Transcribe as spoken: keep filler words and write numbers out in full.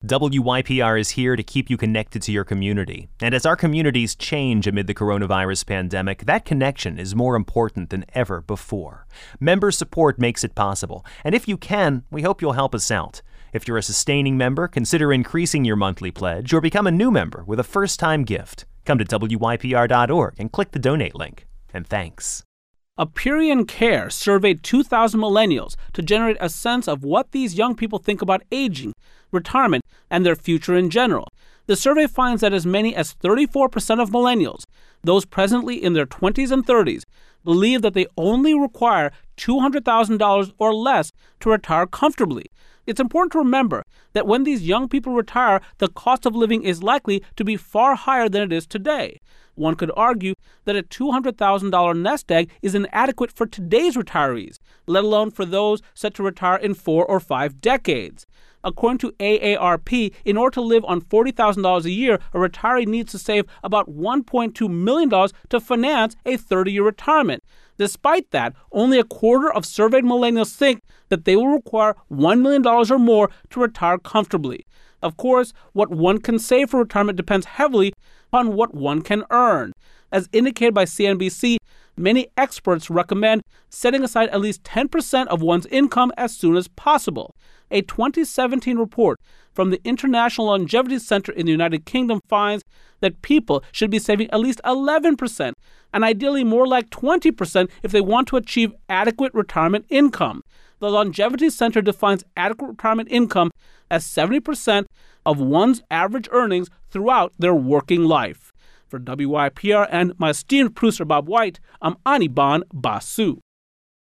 W Y P R is here to keep you connected to your community. And as our communities change amid the coronavirus pandemic, that connection is more important than ever before. Member support makes it possible. And if you can, we hope you'll help us out. If you're a sustaining member, consider increasing your monthly pledge or become a new member with a first-time gift. Come to W Y P R dot org and click the donate link. And thanks. Aperion Care surveyed two thousand millennials to generate a sense of what these young people think about aging, retirement, and their future in general. The survey finds that as many as thirty-four percent of millennials, those presently in their twenties and thirties, believe that they only require two hundred thousand dollars or less to retire comfortably. It's important to remember that when these young people retire, the cost of living is likely to be far higher than it is today. One could argue that a two hundred thousand dollars nest egg is inadequate for today's retirees, let alone for those set to retire in four or five decades. According to A A R P, in order to live on forty thousand dollars a year, a retiree needs to save about one point two million dollars to finance a thirty-year retirement. Despite that, only a quarter of surveyed millennials think that they will require one million dollars or more to retire comfortably. Of course, what one can save for retirement depends heavily on what one can earn. As indicated by C N B C, many experts recommend setting aside at least ten percent of one's income as soon as possible. A twenty seventeen report from the International Longevity Center in the United Kingdom finds that people should be saving at least eleven percent, and ideally more like twenty percent if they want to achieve adequate retirement income. The Longevity Center defines adequate retirement income as seventy percent of one's average earnings throughout their working life. For W Y P R and my esteemed producer Bob White, I'm Anirban Basu.